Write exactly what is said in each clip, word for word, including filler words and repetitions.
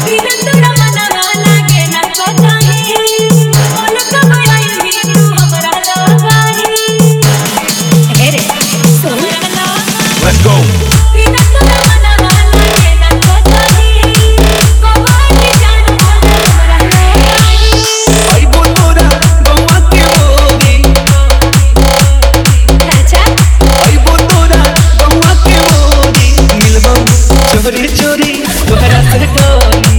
Let's go. चोरी चोरी तोहरा से डोरी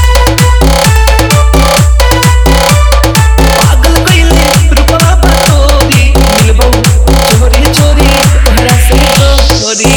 पागल कइले रुपवा पतोरी मिलबो चोरी चोरी तोहरा से डोरी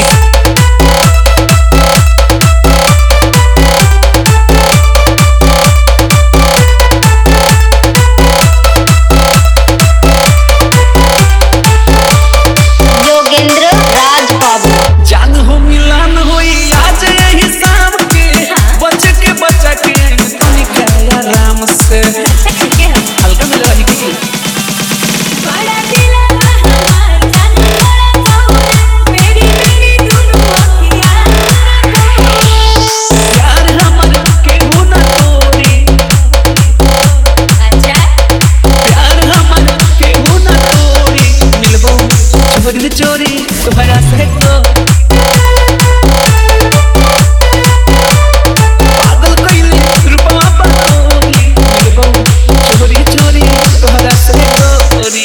योगेंद्र राज बाबू जान हो मिलन होई आज यही शाम के बच के बचा के तू निकल आराम से हल्का मिल रही की बड़ा दिलवा हमार जान बड़ा कौन मेरी मेरी दोनों अखियां प्यार हमर के होना तोरी अच्छा प्यार हमर के होना तोरी मिलबो चोरी चोरी तोहरा से डोरी पागल कइले रुपवा पतोरी मिलबो चोरी चोरी तोहरा से डोरी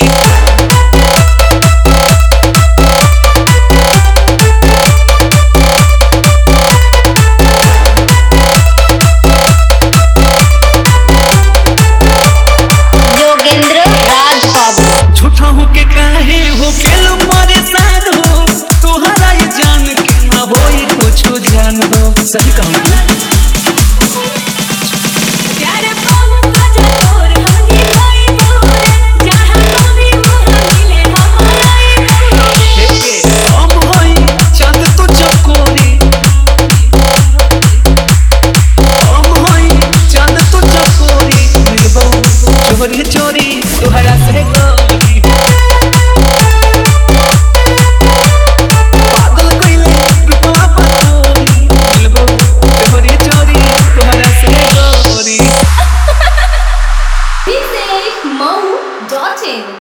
योगेंद्र राज बाबू झूठा हो के काहे हो खेलो मारे साथ हो तोहरा ये जान के ना होई कुछ जान दो सही कहूं प्यार पाऊं मजा तोर हमनी कोई दूर जहां कभी वहां मिले हमारे हम होई चांद तो चकोरी हम होई चांद तो चकोरी मिलबो चोरी चोरी